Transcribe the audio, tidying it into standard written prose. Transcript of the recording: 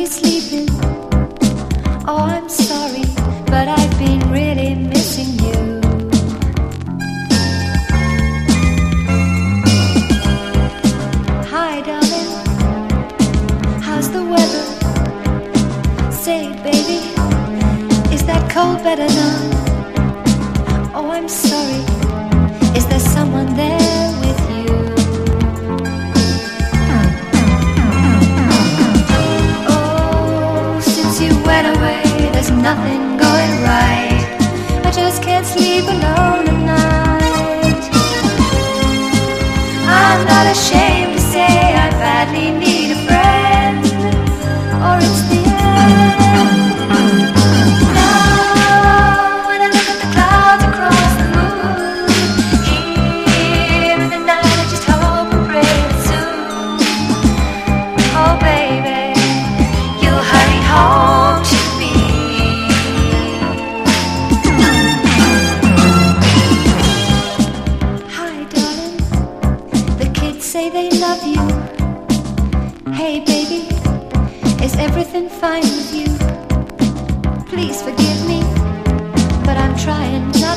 you sleeping? Oh, I'm sorry, but I've been really missing you. Hi, darling, how's the weather? Say, baby, is that cold better now? Oh, I'm sorry, is there someone there with you? Oh, since you went away, there's nothing going right. I just can't sleep alone at night. I'm not ashamed to say I badly need a friend, or it's the end. Now, when I look at the clouds across the moon, here in the night, I just hope and pray that soon, oh baby, you'll hurry home to me. Hi, darling, the kids say they love you. Hey, baby, is everything fine with you? Please forgive me, but I'm trying not